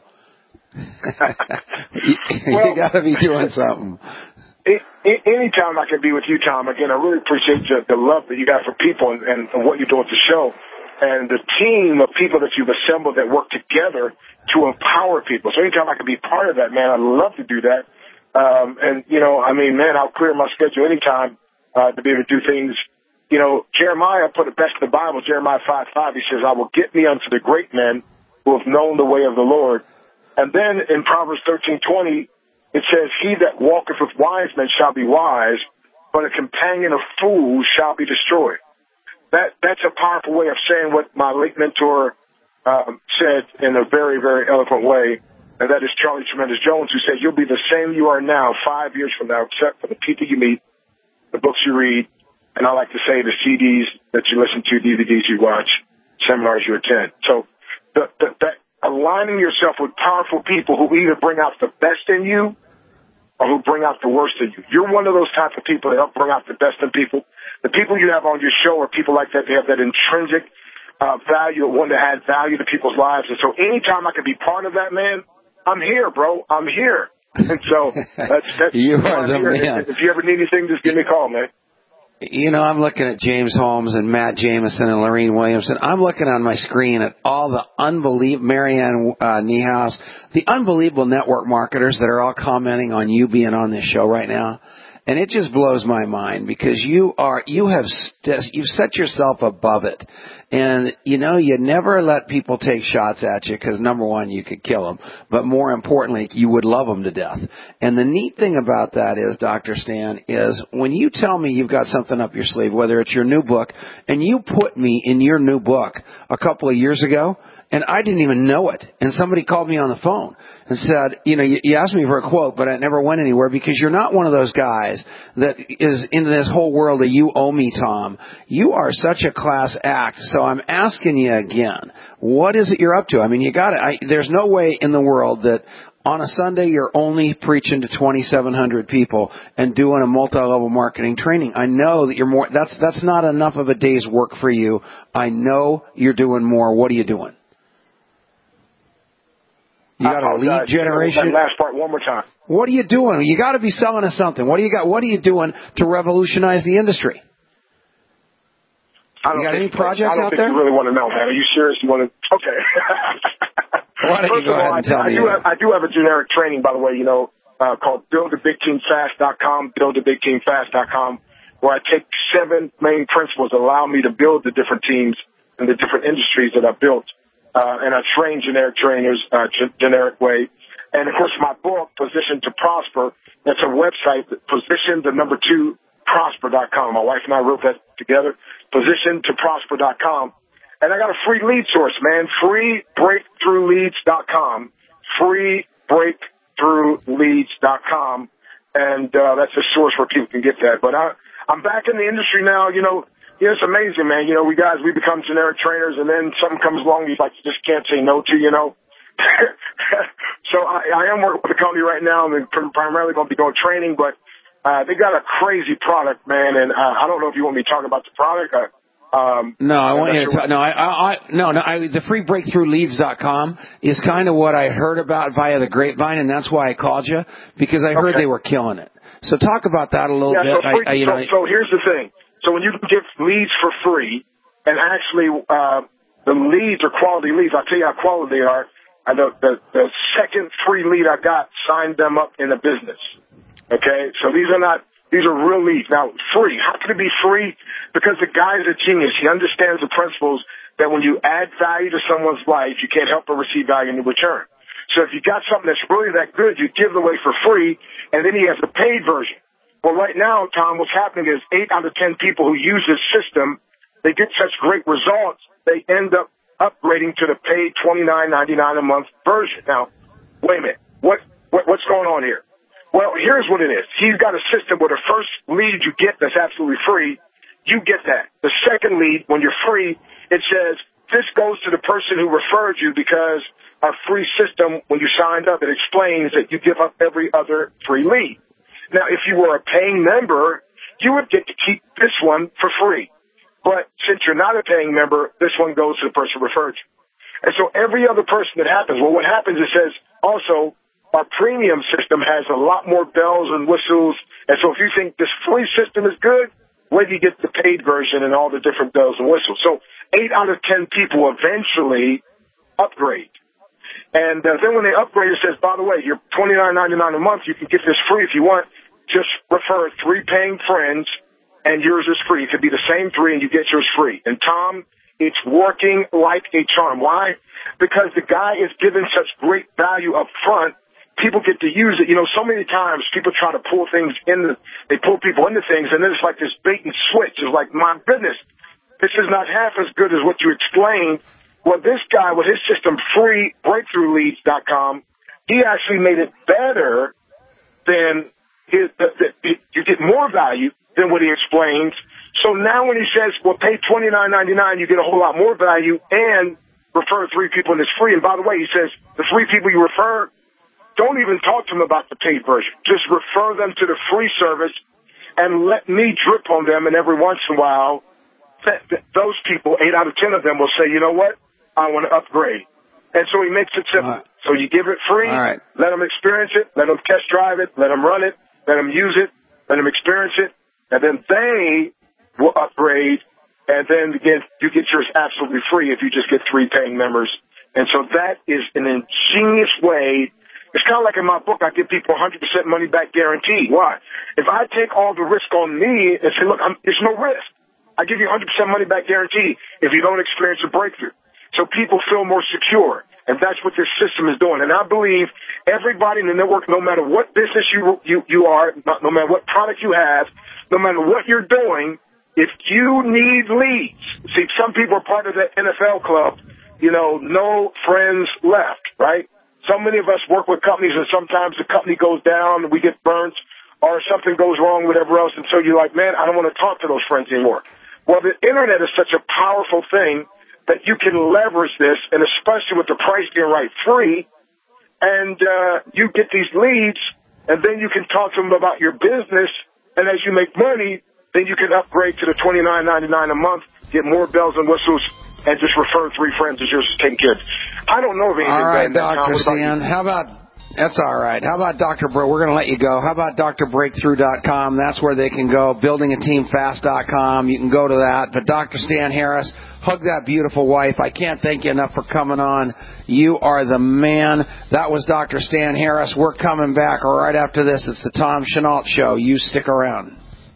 you well, you got to be doing something. Anytime I can be with you, Tom, again, I really appreciate the, the love that you got for people and, and, and what you're doing with the show and the team of people that you've assembled that work together to empower people. So anytime I can be part of that, man, I'd love to do that. Um, and, you know, I mean, man, I'll clear my schedule anytime uh, to be able to do things. You know, Jeremiah put it best in the Bible, Jeremiah five five. He says, I will get me unto the great men who have known the way of the Lord, And then in Proverbs thirteen twenty, it says, he that walketh with wise men shall be wise, but a companion of fools shall be destroyed. That That's a powerful way of saying what my late mentor um, said in a very, very eloquent way, and that is Charlie Tremendous Jones, who said, you'll be the same you are now five years from now, except for the people you meet, the books you read, and I like to say the C Ds that you listen to, D V Ds you watch, seminars you attend. So the, the, that aligning yourself with powerful people who either bring out the best in you or who bring out the worst in you. You're one of those type of people that help bring out the best in people. The people you have on your show are people like that. They have that intrinsic uh, value, one that adds value to people's lives. And so anytime I can be part of that, man, I'm here, bro. I'm here. And so that's, that's you are the man. If you ever need anything, just give me a call, man. You know, I'm looking at James Holmes and Matt Jameson and Lorene Williamson. I'm looking on my screen at all the unbelievable, Marianne uh, Niehaus, the unbelievable network marketers that are all commenting on you being on this show right now. And it just blows my mind because you are, you have, st- you've set yourself above it. And, you know, you never let people take shots at you because, number one, you could kill them. But more importantly, you would love them to death. And the neat thing about that is, Doctor Stan, is when you tell me you've got something up your sleeve, whether it's your new book, and you put me in your new book a couple of years ago, and I didn't even know it. And somebody called me on the phone and said, you know, you, you asked me for a quote, but it never went anywhere because you're not one of those guys that is into this whole world of you owe me, Tom. You are such a class act. So I'm asking you again, what is it you're up to? I mean, you got it. There's no way in the world that on a Sunday you're only preaching to twenty-seven hundred people and doing a multi-level marketing training. I know that you're more, that's, that's not enough of a day's work for you. I know you're doing more. What are you doing? You got a lead generation. That last part one more time. What are you doing? You got to be selling us something. What do you got? What are you doing to revolutionize the industry? I don't you got think, any projects I don't out think there? You really want to know, man. Are you serious? You want to? Okay. Why don't First you go of all, ahead and I, tell I me? Do have, I do have a generic training, by the way. You know, uh, called build a big team fast dot com. build a big team fast dot com, where I take seven main principles that allow me to build the different teams and the different industries that I've built. Uh, and I train generic trainers, uh, g- generic way. And, of course, my book, Position to Prosper, that's a website, position, the number two, prosper dot com. My wife and I wrote that together, position to prosper dot com. And I got a free lead source, man, free breakthrough leads dot com, free breakthrough leads dot com. And uh, that's a source where people can get that. But I, I'm back in the industry now, you know. Yeah, it's amazing, man. You know, we guys, we become generic trainers, and then something comes along you like just can't say no to, you know. So I, I am working with a company right now, and I'm primarily going to be doing training, but uh, they got a crazy product, man, and uh, I don't know if you want me to talk about the product. Uh, um, no, I want you to talk. No, I, I, I, no, no. I, the free breakthrough leads dot com is kind of what I heard about via the grapevine, and that's why I called you because I heard okay. they were killing it. So talk about that a little yeah, bit. So, free, I, I, you so, know, so here's the thing. So when you can get leads for free, and actually uh, the leads are quality leads, I'll tell you how quality they are. I know the, the second free lead I got signed them up in a business. Okay? So these are not, these are real leads. Now, free. How can it be free? Because the guy's a genius. He understands the principles that when you add value to someone's life, you can't help but receive value in return. So if you got something that's really that good, you give it away for free, and then he has the paid version. Well, right now, Tom, what's happening is eight out of ten people who use this system, they get such great results, they end up upgrading to the paid twenty-nine ninety-nine a month version. Now, wait a minute. What, what what's going on here? Well, here's what it is. He's got a system where the first lead you get that's absolutely free, you get that. The second lead, when you're free, it says, this goes to the person who referred you because our free system, when you signed up, it explains that you give up every other free lead. Now, if you were a paying member, you would get to keep this one for free. But since you're not a paying member, this one goes to the person who referred you. And so every other person that happens, well, what happens, it says also our premium system has a lot more bells and whistles. And so if you think this free system is good, wait till you get the paid version and all the different bells and whistles. So eight out of ten people eventually upgrade. And uh, then when they upgrade, it says, by the way, you're twenty-nine ninety-nine a month. You can get this free if you want. Just refer three paying friends, and yours is free. It could be the same three, and you get yours free. And Tom, it's working like a charm. Why? Because the guy is giving such great value up front. People get to use it. You know, so many times people try to pull things in, the, they pull people into things, and then it's like this bait and switch. It's like, my goodness, this is not half as good as what you explained. Well, this guy, with his system, free breakthrough leads dot com, he actually made it better than his, the, the, you get more value than what he explains. So now when he says, well, pay twenty-nine ninety-nine, you get a whole lot more value and refer three people and it's free. And by the way, he says the three people you refer, don't even talk to them about the paid version. Just refer them to the free service and let me drip on them. And every once in a while, th- th- those people, eight out of ten of them will say, you know what? I want to upgrade. And so he makes it simple. Right. So you give it free, right. Let them experience it, let them test drive it, let them run it, let them use it, let them experience it, and then they will upgrade, and then again, you get yours absolutely free if you just get three paying members. And so that is an ingenious way. It's kind of like in my book, I give people one hundred percent money back guarantee. Why? If I take all the risk on me and say, look, I'm, there's no risk, I give you one hundred percent money back guarantee if you don't experience a breakthrough. So people feel more secure. And that's what this system is doing. And I believe everybody in the network, no matter what business you you, you are, no matter what product you have, no matter what you're doing, if you need leads, see, some people are part of the N F L club, you know, no friends left, right? So many of us work with companies, and sometimes the company goes down, and we get burnt, or something goes wrong, whatever else, and so you're like, man, I don't want to talk to those friends anymore. Well, the Internet is such a powerful thing that you can leverage this, and especially with the price being right, free, and uh, you get these leads, and then you can talk to them about your business, and as you make money, then you can upgrade to the twenty-nine ninety-nine a month, get more bells and whistles, and just refer three friends as yours to take kids. I don't know of anything. All right, Doctor Stan, how about... That's all right. How about Doctor Bro? We're going to let you go. How about Dr Breakthrough dot com? That's where they can go. building a team fast dot com. You can go to that. But Doctor Stan Harris, hug that beautiful wife. I can't thank you enough for coming on. You are the man. That was Doctor Stan Harris. We're coming back right after this. It's the Tom Chenault Show. You stick around.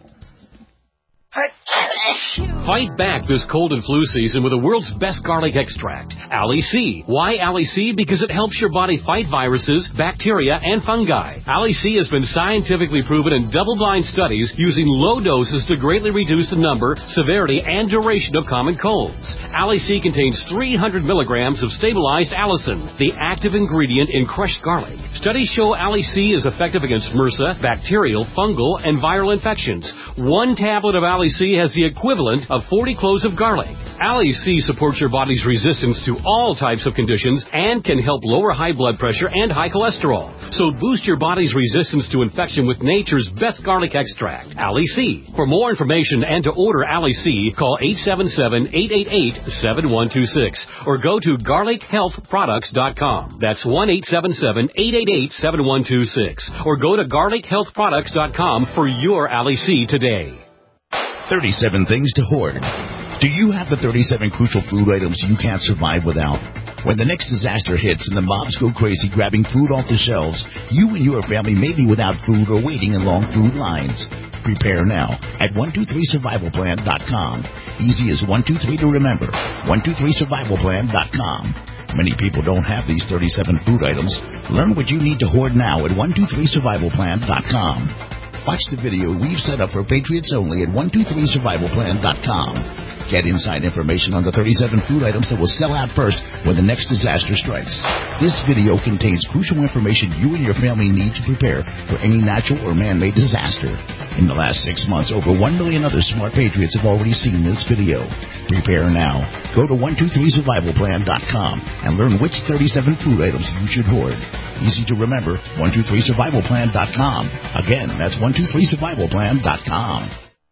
Fight back this cold and flu season with the world's best garlic extract, Ali C. Why Ali C? Because it helps your body fight viruses, bacteria, and fungi. Ali C has been scientifically proven in double-blind studies using low doses to greatly reduce the number, severity, and duration of common colds. Ali C contains three hundred milligrams of stabilized allicin, the active ingredient in crushed garlic. Studies show Ali C is effective against MRSA, bacterial, fungal, and viral infections. One tablet of Ali C has the equivalent of forty cloves of garlic. Ali C supports your body's resistance to all types of conditions and can help lower high blood pressure and high cholesterol. So boost your body's resistance to infection with nature's best garlic extract, Ali C. For more information and to order Ali C, call eight seven seven, eight eight eight, seven one two six or go to garlic health products dot com. That's one eight seven seven, eight eight eight, seven one two six or go to garlic health products dot com for your Ali C today. thirty-seven things to hoard. Do you have the thirty-seven crucial food items you can't survive without? When the next disaster hits and the mobs go crazy grabbing food off the shelves, you and your family may be without food or waiting in long food lines. Prepare now at one two three survival plan dot com. Easy as one two three to remember. one two three survival plan dot com. Many people don't have these thirty-seven food items. Learn what you need to hoard now at one two three survival plan dot com. Watch the video we've set up for Patriots only at one two three survival plan dot com. Get inside information on the thirty-seven food items that will sell out first when the next disaster strikes. This video contains crucial information you and your family need to prepare for any natural or man-made disaster. In the last six months, over one million other smart patriots have already seen this video. Prepare now. Go to one two three survival plan dot com and learn which thirty-seven food items you should hoard. Easy to remember, one two three survival plan dot com. Again, that's one two three survival plan dot com.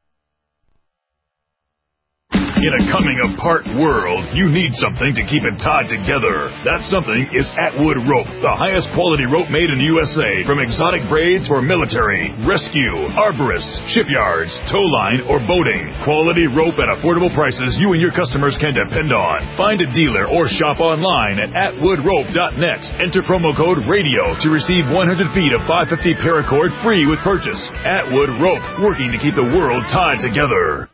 In a coming-apart world, you need something to keep it tied together. That something is Atwood Rope, the highest quality rope made in the U S A. From exotic braids for military, rescue, arborists, shipyards, tow line, or boating. Quality rope at affordable prices you and your customers can depend on. Find a dealer or shop online at atwood rope dot net. Enter promo code RADIO to receive one hundred feet of five fifty paracord free with purchase. Atwood Rope, working to keep the world tied together.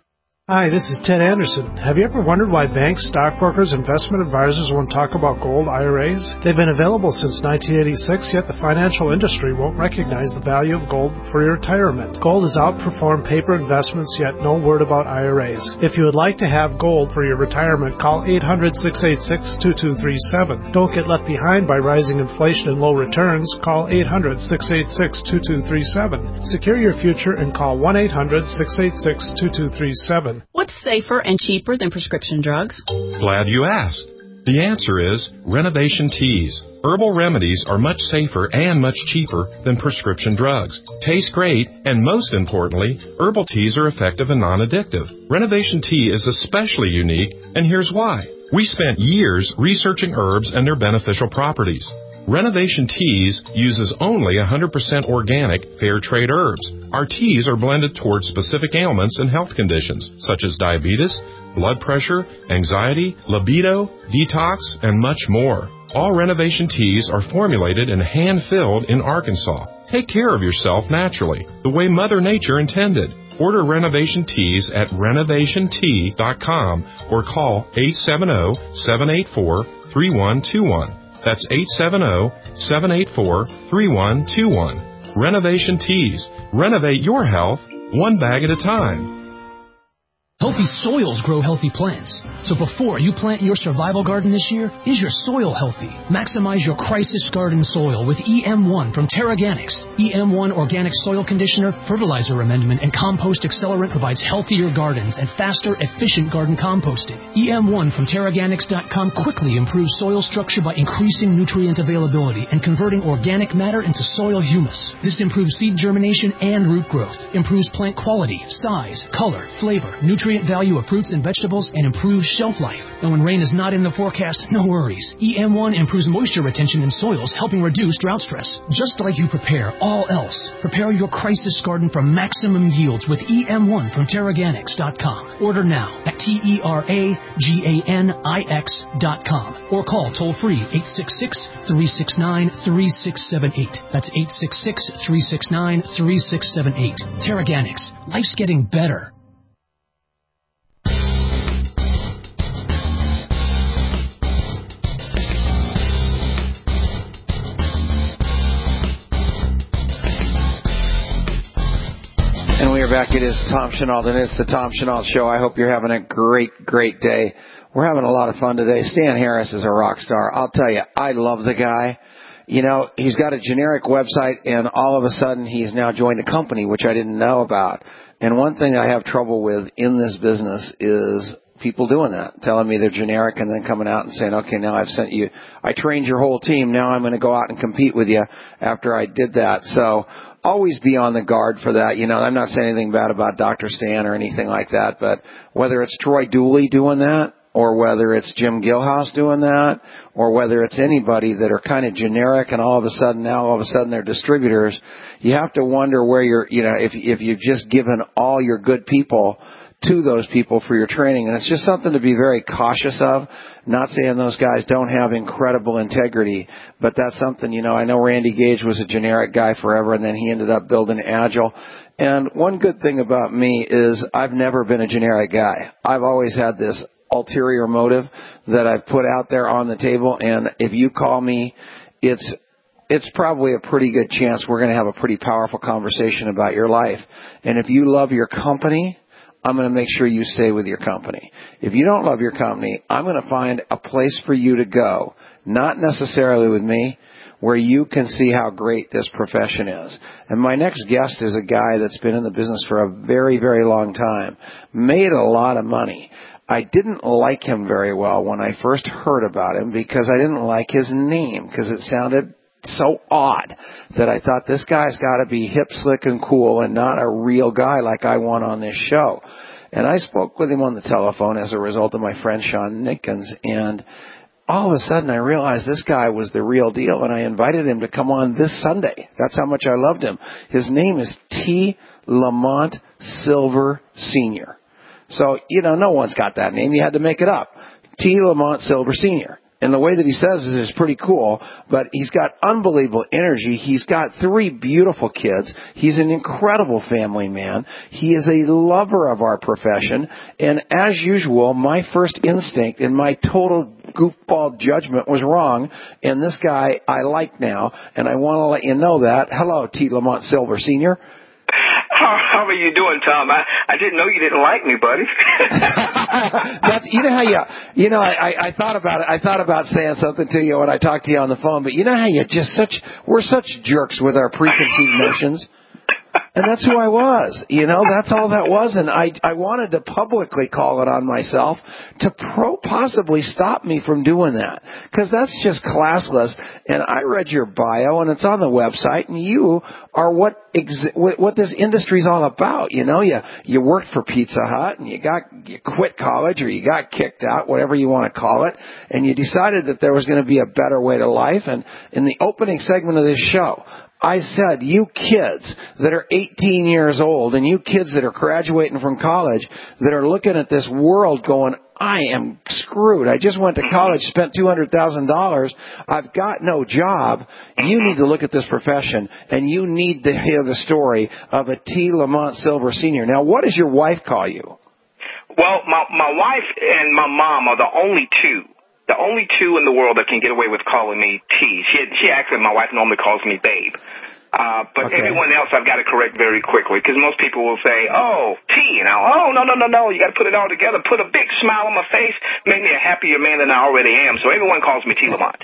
Hi, this is Ted Anderson. Have you ever wondered why banks, stockbrokers, investment advisors won't talk about gold I R As? They've been available since nineteen eighty-six, yet the financial industry won't recognize the value of gold for your retirement. Gold has outperformed paper investments, yet no word about I R As. If you would like to have gold for your retirement, call eight hundred, six eight six, two two three seven. Don't get left behind by rising inflation and low returns. Call eight hundred, six eight six, two two three seven. Secure your future and call one eight hundred, six eight six, two two three seven. What's safer and cheaper than prescription drugs? Glad you asked. The answer is Renovation Teas. Herbal remedies are much safer and much cheaper than prescription drugs. Taste great, and most importantly, herbal teas are effective and non-addictive. Renovation Tea is especially unique, and here's why. We spent years researching herbs and their beneficial properties. Renovation Teas uses only one hundred percent organic, fair trade herbs. Our teas are blended towards specific ailments and health conditions, such as diabetes, blood pressure, anxiety, libido, detox, and much more. All Renovation Teas are formulated and hand-filled in Arkansas. Take care of yourself naturally, the way Mother Nature intended. Order Renovation Teas at renovation tea dot com or call eight seven zero, seven eight four, three one two one. That's eight seven zero, seven eight four, three one two one. Renovation Teas. Renovate your health one bag at a time. Healthy soils grow healthy plants. So before you plant your survival garden this year, is your soil healthy? Maximize your crisis garden soil with E M one from Terraganics. E M one Organic Soil Conditioner, Fertilizer Amendment, and Compost Accelerant provides healthier gardens and faster, efficient garden composting. E M one from Terraganics dot com quickly improves soil structure by increasing nutrient availability and converting organic matter into soil humus. This improves seed germination and root growth, improves plant quality, size, color, flavor, nutrient value of fruits and vegetables, and improves shelf life. And when rain is not in the forecast, no worries. E M one improves moisture retention in soils, helping reduce drought stress. Just like you prepare all else, prepare your crisis garden for maximum yields with E M one from Terraganics dot com. Order now at T E R A G A N I X dot com or call toll-free eight six six, three six nine, three six seven eight. That's eight six six, three six nine, three six seven eight. Terraganics. Life's getting better. And we are back. It is Tom Chenault, and it's the Tom Chenault Show. I hope you're having a great, great day. We're having a lot of fun today. Stan Harris is a rock star. I'll tell you, I love the guy. You know, he's got a generic website, and all of a sudden he's now joined a company, which I didn't know about. And one thing I have trouble with in this business is people doing that, telling me they're generic and then coming out and saying, okay, now I've sent you, I trained your whole team, now I'm going to go out and compete with you after I did that. So always be on the guard for that. You know, I'm not saying anything bad about Doctor Stan or anything like that, but whether it's Troy Dooley doing that, or whether it's Jim Gilhouse doing that, or whether it's anybody that are kind of generic and all of a sudden now all of a sudden they're distributors, you have to wonder where you're, you know, if, if you've just given all your good people to those people for your training. And it's just something to be very cautious of. Not saying those guys don't have incredible integrity, but that's something, you know, I know Randy Gage was a generic guy forever, and then he ended up building Agile. And one good thing about me is I've never been a generic guy. I've always had this ulterior motive that I've put out there on the table, and if you call me, it's it's probably a pretty good chance we're going to have a pretty powerful conversation about your life. And if you love your company, I'm going to make sure you stay with your company. If you don't love your company, I'm going to find a place for you to go, not necessarily with me, where you can see how great this profession is. And my next guest is a guy that's been in the business for a very, very long time, made a lot of money. I didn't like him very well when I first heard about him because I didn't like his name because it sounded so odd that I thought this guy's got to be hip, slick, and cool and not a real guy like I want on this show. And I spoke with him on the telephone as a result of my friend Sean Nickens, and all of a sudden I realized this guy was the real deal, and I invited him to come on this Sunday. That's how much I loved him. His name is T. Lamont Silver Senior So, you know, no one's got that name. You had to make it up. T. Lamont Silver Senior And the way that he says this is pretty cool, but he's got unbelievable energy. He's got three beautiful kids. He's an incredible family man. He is a lover of our profession. And as usual, my first instinct and my total goofball judgment was wrong. And this guy I like now, and I want to let you know that. Hello, T. Lamont Silver Senior How, how are you doing, Tom? I, I didn't know you didn't like me, buddy. That's, you know how you, you know, I, I thought about it. I thought about saying something to you when I talked to you on the phone, but you know how you just such, we're such jerks with our preconceived notions. And that's who I was. You know, that's all that was. And I, I wanted to publicly call it on myself to pro possibly stop me from doing that. Because that's just classless. And I read your bio, and it's on the website, and you are what ex- what this industry's all about. You know, you, you worked for Pizza Hut, and you got you quit college, or you got kicked out, whatever you want to call it, and you decided that there was going to be a better way to life. And in the opening segment of this show, I said, you kids that are eighteen years old and you kids that are graduating from college that are looking at this world going, I am screwed. I just went to college, spent two hundred thousand dollars. I've got no job. You need to look at this profession, and you need to hear the story of a T. Lamont Silver Senior Now, what does your wife call you? Well, my, my wife and my mom are the only two. The only two in the world that can get away with calling me T. She, she actually, my wife normally calls me Babe. Uh, but okay. Everyone else I've got to correct very quickly, because most people will say, oh, T. Now, oh, no, no, no, no, you got to put it all together, put a big smile on my face, make me a happier man than I already am. So everyone calls me T. Lamont.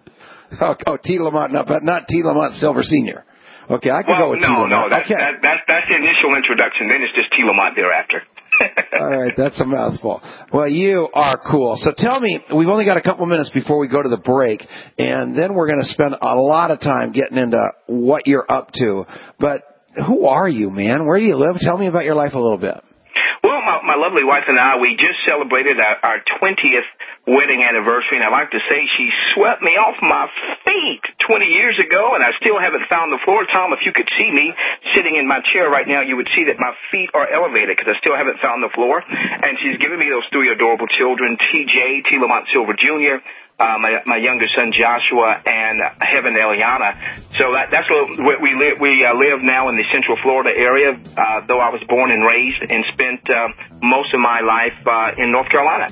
Oh, oh T. Lamont, no, but not T. Lamont Silver Senior Okay, I can well, go with no, T. Lamont. No, no, that's, okay. that, that's, that's the initial introduction. Then it's just T. Lamont thereafter. All right, that's a mouthful. Well, you are cool. So tell me, we've only got a couple minutes before we go to the break, and then we're going to spend a lot of time getting into what you're up to. But who are you, man? Where do you live? Tell me about your life a little bit. Well, my, my lovely wife and I, we just celebrated our, our twentieth wedding anniversary, and I like to say she swept me off my feet twenty years ago, and I still haven't found the floor. Tom, if you could see me sitting in my chair right now, you would see that my feet are elevated because I still haven't found the floor. And she's given me those three adorable children, T J, T. Lamont Silver Junior, Uh, my, my younger son Joshua, and Heaven Eliana. So that, that's where we live. We uh, live now in the Central Florida area, uh, though I was born and raised and spent uh, most of my life uh, in North Carolina.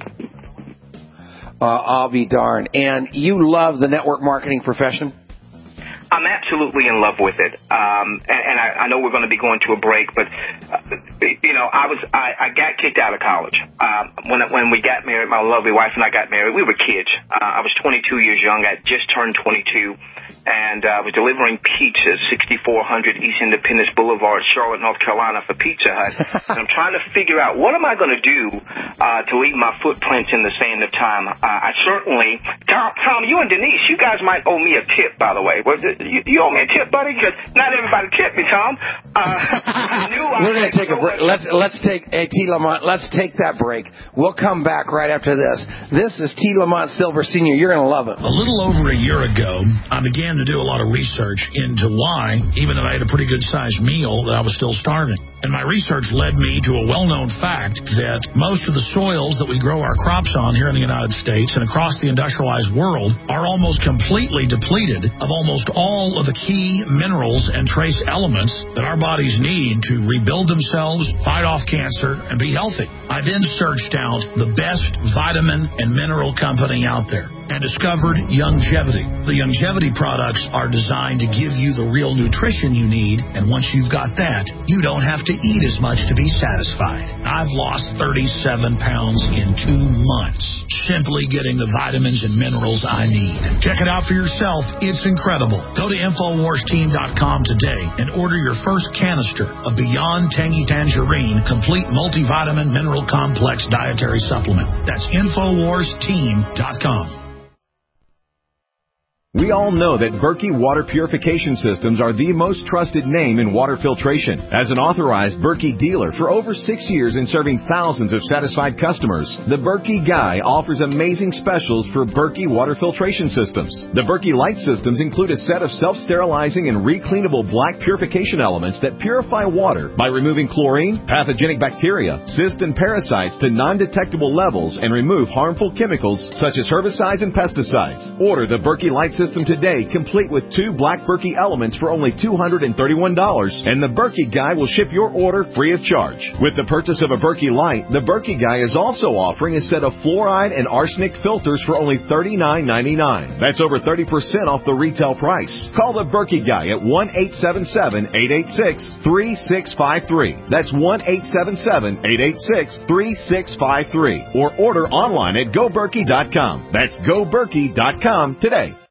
Uh, I'll be darned. And you love the network marketing profession? I'm absolutely in love with it, um, and, and I, I know we're going to be going to a break, but uh, you know, I was I, I got kicked out of college uh, when when we got married. My lovely wife and I got married. We were kids. Uh, I was twenty-two years young. I just turned twenty-two, and I uh, was delivering pizzas, sixty-four hundred East Independence Boulevard, Charlotte, North Carolina, for Pizza Hut. And I'm trying to figure out what am I going to do uh, to leave my footprints in the sand of time. Uh, I certainly, Tom, Tom, you and Denise, you guys might owe me a tip, by the way. Well, You, you owe me a tip, buddy, because not everybody tipped me, Tom. Uh, I knew I We're going to take a break. Let's let's take hey, T. Lamont. Let's take that break. We'll come back right after this. This is T. Lamont Silver Senior You're going to love it. A little over a year ago, I began to do a lot of research into why, even though I had a pretty good-sized meal, that I was still starving. And my research led me to a well-known fact that most of the soils that we grow our crops on here in the United States and across the industrialized world are almost completely depleted of almost all all of the key minerals and trace elements that our bodies need to rebuild themselves, fight off cancer, and be healthy. I then searched out the best vitamin and mineral company out there and discovered Youngevity. The Youngevity products are designed to give you the real nutrition you need, and once you've got that, you don't have to eat as much to be satisfied. I've lost thirty-seven pounds in two months, simply getting the vitamins and minerals I need. Check it out for yourself. It's incredible. Go to Infowars Team dot com today and order your first canister of Beyond Tangy Tangerine Complete Multivitamin Mineral Complex Dietary Supplement. That's Infowars Team dot com. We all know that Berkey Water Purification Systems are the most trusted name in water filtration. As an authorized Berkey dealer for over six years and serving thousands of satisfied customers, the Berkey Guy offers amazing specials for Berkey Water Filtration Systems. The Berkey Light Systems include a set of self-sterilizing and recleanable black purification elements that purify water by removing chlorine, pathogenic bacteria, cysts, and parasites to non-detectable levels and remove harmful chemicals such as herbicides and pesticides. Order the Berkey Light System today, complete with two black Berkey elements for only two hundred thirty-one dollars, and the Berkey Guy will ship your order free of charge. With the purchase of a Berkey Light, the Berkey Guy is also offering a set of fluoride and arsenic filters for only thirty-nine ninety-nine. That's over thirty percent off the retail price. Call the Berkey Guy at one eight seven seven, eight eight six, three six five three. That's one eight seven seven, eight eight six, three six five three. Or order online at go berkey dot com. That's go berkey dot com today.